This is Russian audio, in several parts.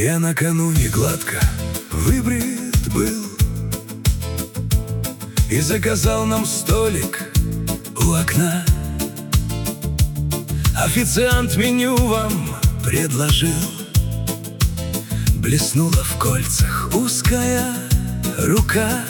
Я накануне гладко выбрит был и заказал нам столик у окна. Официант меню вам предложил. Блеснула в кольцах узкая рука.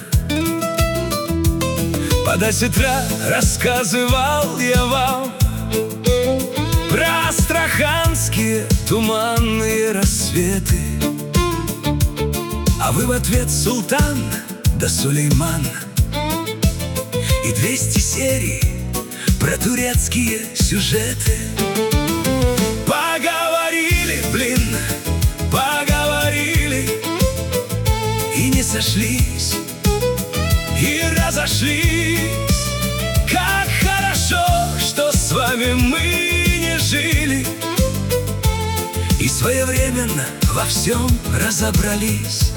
По 10 утра рассказывал я вам про астраханские туманные рассветы, а вы в ответ султан да Сулейман и 200 серий про турецкие сюжеты. Поговорили, блин, поговорили и не сошлись, и разошлись. Как хорошо, что с вами мы не жили и своевременно во всем разобрались.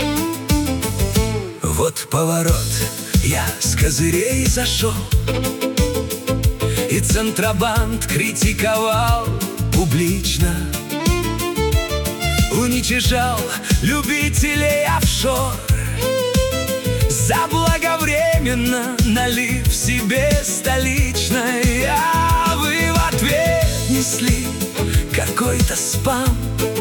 Вот поворот, я с козырей зашел, и Центробанк критиковал публично, уничижал любителей офшор, заблаговременно налив себе столичной. А вы в ответ несли какой-то спам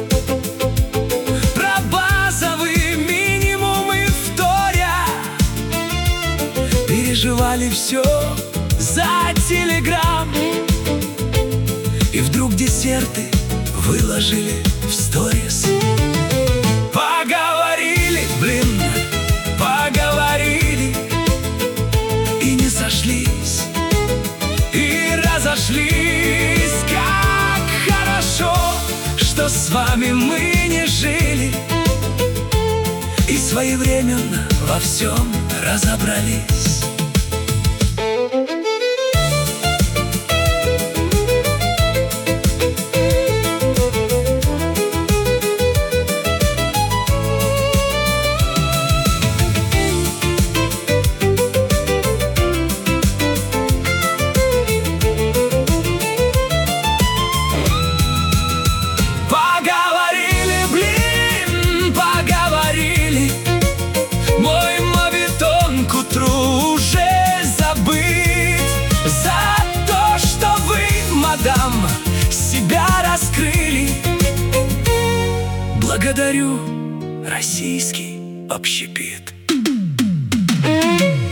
про базовые минимумы вторя. Переживали все за телеграм, и вдруг десерты выложили в сторис. Поговорили, блин, поговорили и не сошлись, и разошлись. Как хорошо, что с вами мы не жили и своевременно во всем разобрались. Себя раскрыли. Благодарю, российский общепит.